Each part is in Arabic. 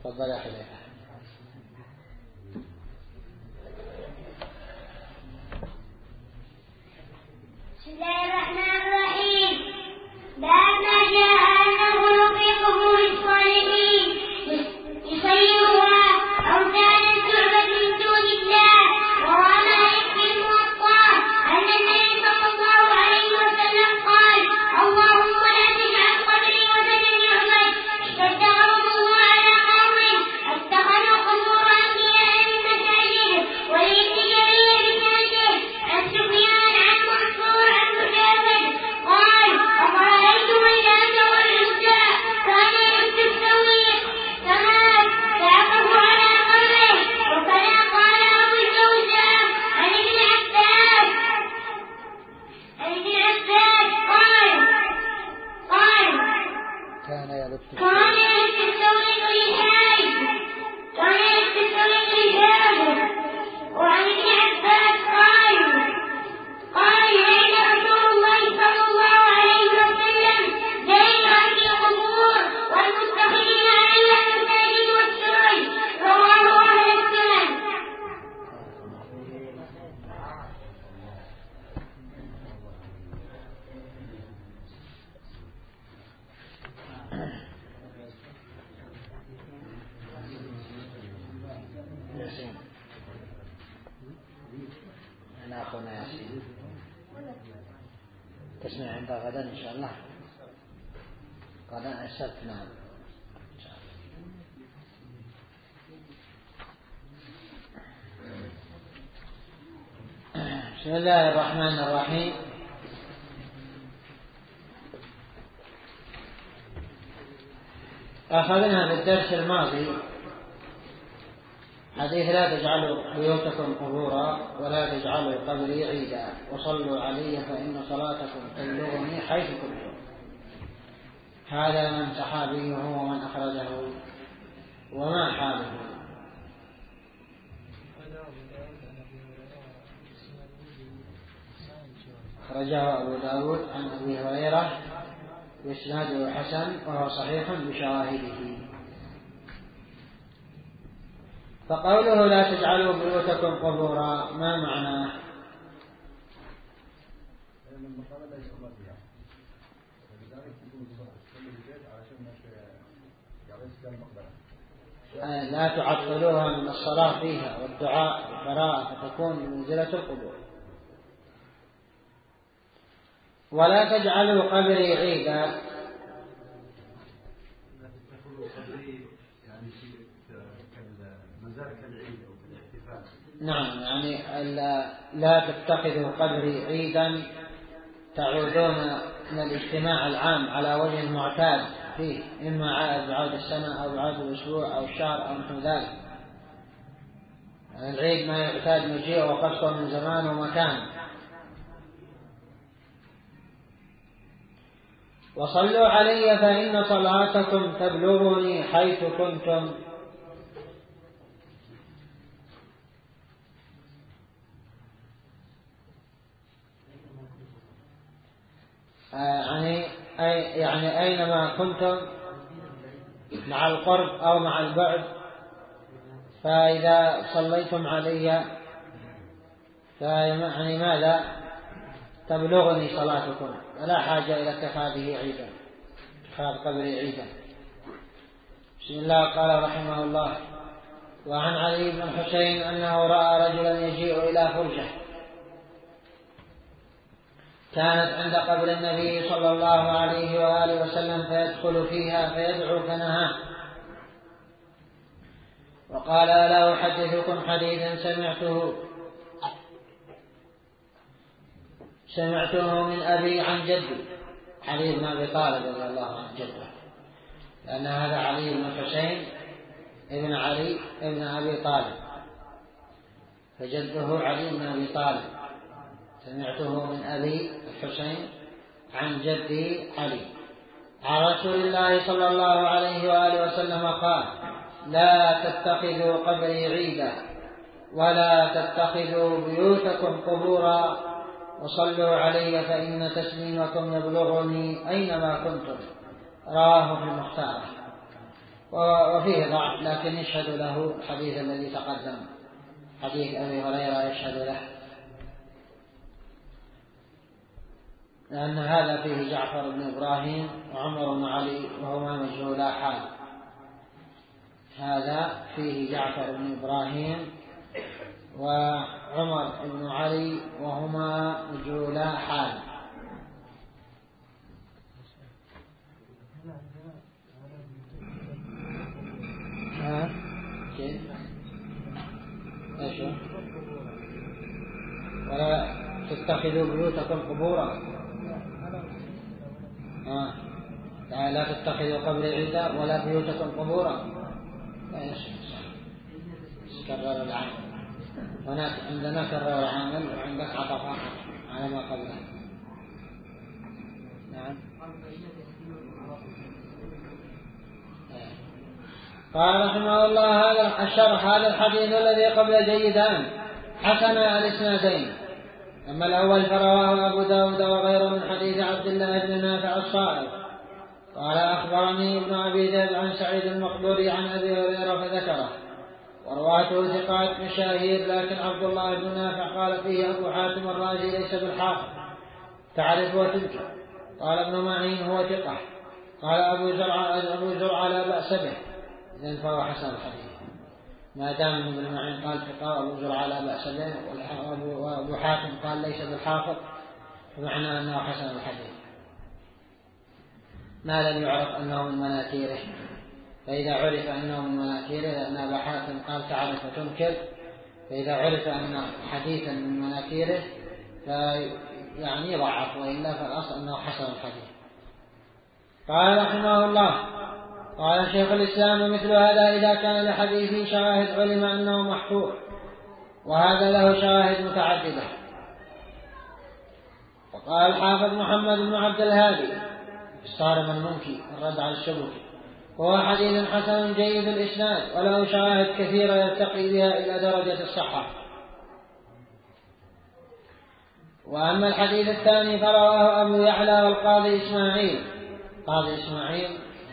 تفضل يا حذيفة. بسم الله الرحمن الرحيم. باب ما جاء أنه في قبور الصالحين يصيرها أوثانا تعبد من دون الله. وروى مالك في الموطأ أن النبي صلى الله عليه وسلم قال: اللهم لا تجعل قبري وثنا يعبد. اشتد غضب الله على قوم اتخذوا قبور أنبيائهم مساجد. ولابن جرير بسنده عن سفيان عن منصور عن مجاهد قال: أفرأيتم اللات والعزى كان يمس السويق كما تعقب على قبره. وكذا قال أبو الجوزاء عن ابن عباس قال كان يلت السويق للحاج وعن ابن عباس قال لعن رسول الله صلى الله عليه وسلم زائر في القبور والمتخذين عليها المساجد والسرج. رواه أهل السنن. ياسين، أنا أخونا ياسين، تسمع عند غدا إن شاء الله. غدا السبت. نعم إن شاء الله. بسم الله الرحمن الرحيم. أخذنا في الدرس الماضي حديث: لا تجعلوا بيوتكم قبورا ولا تجعلوا قبري عيدا وصلوا علي فإن صلاتكم تبلغني حيث كنتم. هذا من صحابيه ومن أخرجه وما حاله. أخرجه أبو داود عن أبي هريرة وإسناده حسن وهو صحيح بشواهده. فقوله لا تجعلوا بيوتكم قبورا ما معناه؟ لا تعطلوها من الصلاة فيها والدعاء والقراءة فتكون بمنزلة القبور. ولا تجعلوا قبري عيدا، نعم يعني لا تتخذوا قبري عيدا تعودون من الاجتماع العام على وجه المعتاد فيه، إما بعود السنة أو بعود الأسبوع أو الشهر أو نحو ذلك. العيد ما يعتاد مجيء وقصده من زمان ومكان. وصلوا علي فإن صلاتكم تبلغني حيث كنتم. يعني أينما كنتم مع القرب أو مع البعد، فإذا صليتم علي فيعني ماذا؟ تبلغني صلاتكم، ولا حاجة إلى اتخاذه عيدا، اتخاذ قبري عيدا. بسم الله. قال رحمه الله: وعن علي بن الحسين أنه رأى رجلا يجيء إلى فرجة كانت عند قبر النبي صلى الله عليه وآله وسلم فيدخل فيها فيدعو فنهاه، وقال: ألا أحدثكم حديثا سمعته من أبي عن جدي. علي بن أبي طالب رضي الله عنه جده، لأن هذا علي بن الحسين ابن علي ابن أبي طالب، فجده علي بن أبي طالب. سمعته من أبي الحسين عن جدي علي عن رسول الله صلى الله عليه وآله وسلم قال: لا تتخذوا قبري عيدا ولا تتخذوا بيوتكم قبورا وصلوا علي فإن تسليمكم يبلغني أينما كنتم. رواه في المختار. وفيه ضعف، لكن يشهد له الحديث الذي تقدم، حديث أبي هريرة يشهد له، لأن هذا فيه جعفر بن إبراهيم وعمر بن علي وهما مجهولا حال. هذا فيه جعفر بن إبراهيم وعمر بن علي وهما مجهولا حال. ايش ولا تتخذوا بيوتكم قبورا، لا تتخذوا قبري عيدا ولا بيوتكم قبورا. كرر العمل هناك، عندنا كرر العمل وعندك عطفا على ما قبله. نعم. قال رحمه الله هذا الشرح، هذا الحديث الذي قبل جيدان حسن الاسنادين. أما الأول فرواه أبو داود وغيره من حديث عبد الله بن نافع الصائغ قال أخبرني ابن أبي ذئب عن سعيد المقبوري عن أبي هريرة فذكره، ورواته ثقات مشاهير، لكن عبد الله بن نافع قال فيه أبو حاتم الرازي ليس بالحافظ تعرف وتنكر. قال ابن معين هو ثقة. قال أبو زرعة لا بأس به، إذن فهو حسن الحديث ما دام ابن معين قال ثقة وأبو زرعة لا بأس به وأبو حاتم قال ليس بالحافظ، فمعنى أنه حسن الحديث ما لم يعرف أنه من مناكيره. فإذا عرف أنه من مناكيره، لأن أبا حاتم قال تعرف وتنكر، فإذا عرف أن حديثا من مناكيره يعني يضعف، وإلا فالأصل أنه حسن الحديث. قال رحمه الله قال شيخ الإسلام مثل هذا إذا كان لحديث شواهد علم أنه محفوظ، وهذا له شواهد متعددة. وقال الحافظ محمد بن عبد الهادي الصارم المنكي الرد على الشبكي وهو حديث حسن جيد الإسناد وله شواهد كثيرة يرتقي بها إلى درجة الصحة. وأما الحديث الثاني فرواه أبو يعلى والقاضي إسماعيل. قاضي إسماعيل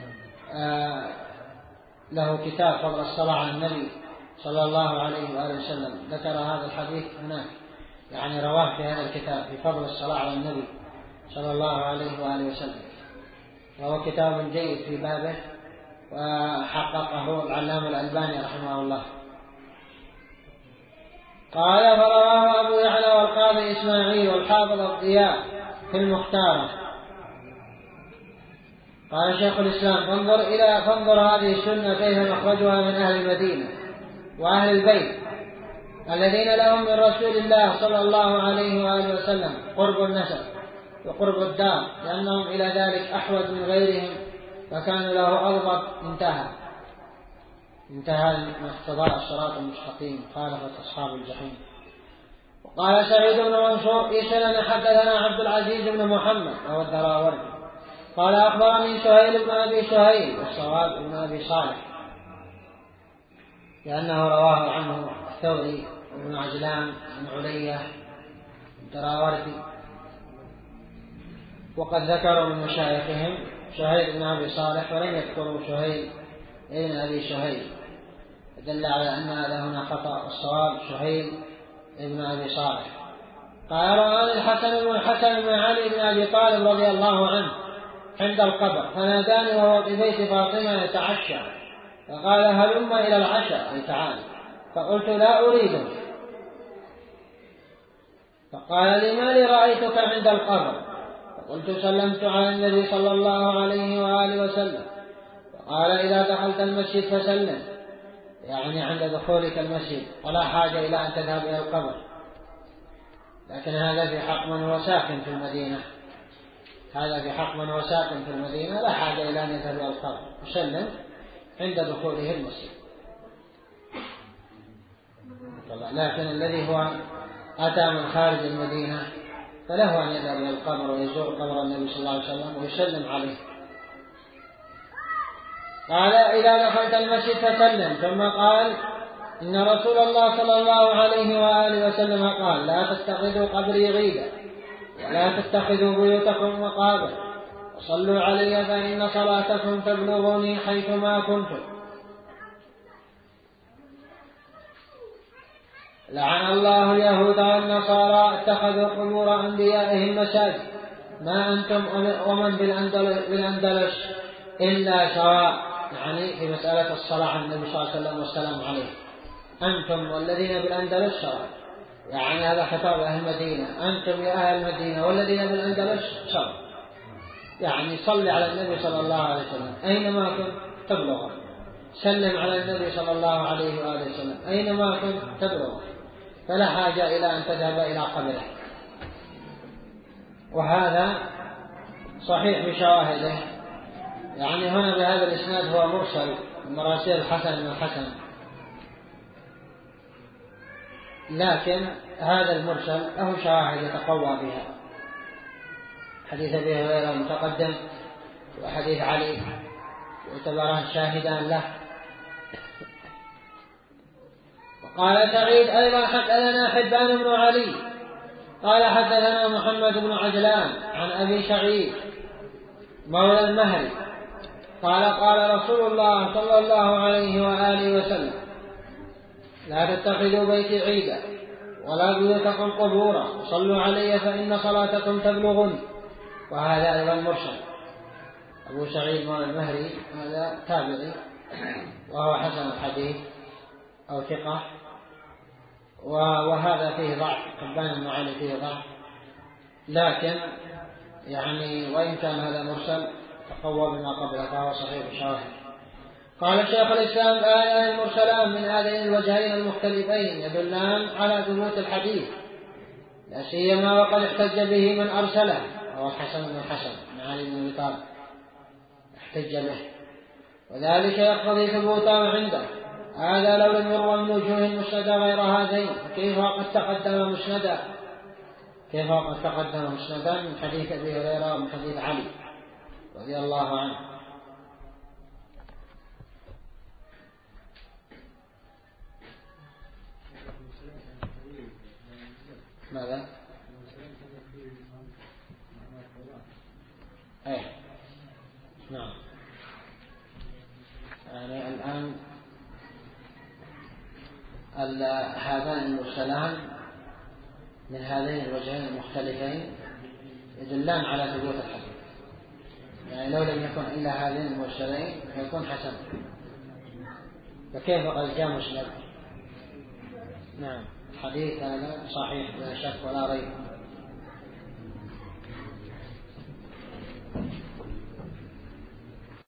له كتاب فضل الصلاة على النبي صلى الله عليه وآله وسلم، ذكر هذا الحديث هناك، يعني رواه في هذا الكتاب في فضل الصلاة على النبي صلى الله عليه وآله وسلم، وهو كتاب جيد في بابه، وحققه العلامة الألباني رحمه الله. قال فرواه أبو يعلى والقاضي إسماعيل والحافظ الضياء في المختارة. قال شيخ الإسلام فانظر هذه السنة كيف مخرجها من أهل المدينة وأهل البيت الذين لهم من رسول الله صلى الله عليه وآله وسلم قرب النسب وقرب الدار، لأنهم إلى ذلك أحوج من غيرهم، فكانوا له أضبط. انتهى مقتضى الصراط المستقيم، خالفت أصحاب الجحيم. وقال سعيد بن منصور في سنن حدثنا عبد العزيز بن محمد وهو الدراوردي قال أخبرني سهيل بن أبي سهيل والصواب بن أبي صالح، لأنه رواه عنه الثوري وابن عجلان بن علية الدراوردي، وقد ذكروا من مشايخهم سهيل بن أبي صالح ولم يذكروا سهيل بن أبي سهيل، دل على أن هذا هنا خطأ، الصواب سهيل بن أبي صالح. قال رآني الحسن بن علي بن أبي طالب رضي الله عنه عند القبر فناداني وهو في بيت فاطمة يتعشى، فقال هلم إلى العشاء أي تعال، فقلت لا أريده، فقال لما لي رأيتك عند القبر، فقلت سلمت على النبي صلى الله عليه وآله وسلم، فقال إذا دخلت المسجد فسلم، يعني عند دخولك المسجد، ولا حاجة إلى أن تذهب إلى القبر. لكن هذا في حق من هو ساكن في المدينة، لا حاجة إلى أن يذهب إلى القبر، يسلم عند دخوله المسجد. لكن الذي هو أتى من خارج المدينة فله أن يذهب إلى القبر ويزور قبر النبي صلى الله عليه وسلم ويسلم عليه. قال إذا دخلت المسجد فسلم، ثم قال إن رسول الله صلى الله عليه وآله وسلم قال لا تتخذوا قبري عيدا ولا تتخذوا بيوتكم مقابر، صلوا علي فإن صلاتكم تبلغني حيثما كنتم. لعن الله اليهود والنصارى اتخذوا قبور أنبيائهم مساجد، ما أنتم ومن بالأندلس إلا سواء، يعني في مسألة الصلاة على النبي صلى الله عليه وسلم والسلام عليه، أنتم والذين بالأندلس سواء، يعني هذا خطاب أهل المدينة، أنتم يا أهل المدينة والذين بالأندلس سواء، يعني صل على النبي صلى الله عليه وسلم أينما كنت تبلغه، سلم على النبي صلى الله عليه وآله وسلم أينما كنت تبلغه، فلا حاجة إلى أن تذهب إلى قبره. وهذا صحيح بشواهده، يعني هنا بهذا الإسناد هو مرسل من مراسيل الحسن بن الحسن، لكن هذا المرسل له شواهد يتقوى بها، حديث أبي هريرة المتقدم وحديث علي يعتبران شاهدان له. وقال سعيد أيضا حدثنا حبان بن علي قال حدثنا محمد بن عجلان عن أبي سعيد مولى المهري قال قال رسول الله صلى الله عليه وآله وسلم لا تتخذوا بيتي عيدا ولا بيوتكم قبورا، صلوا علي فإن صلاتكم تبلغني. وهذا أيضا مرسل. أبو سعيد مولى المهري هذا تابعي وهو حسن الحديث أو ثقة، وهذا فيه ضعف، حبان بن علي فيه ضعف، لكن يعني وإن كان هذا مرسل تقوى بما قبله فهو صحيح الشواهد. قال شيخ الإسلام الآية المرسلان من هذين الوجهين المختلفين يدلان على ثبوت الحديث، لا سيما وقد احتج به من أرسله وهو الحسن بن الحسن بن علي بن أبي طالب احتج به، وذلك يقتضي ثبوته عنده. هذا لو لم يروى من وجوه مسندة غير هذين، كيف وقد تقدم مسندا من حديث أبي هريرة ومن حديث علي رضي الله عنه. ماذا؟ نعم، يعني الآن هذان المرسلان من هذين الوجهين المختلفين يدلان على ثبوت الحديث، يعني لو لم يكن إلا هذين المرسلين فيكون حسن، فكيف قد جاء مسند؟ نعم، الحديث هذا صحيح لا شك ولا ريب.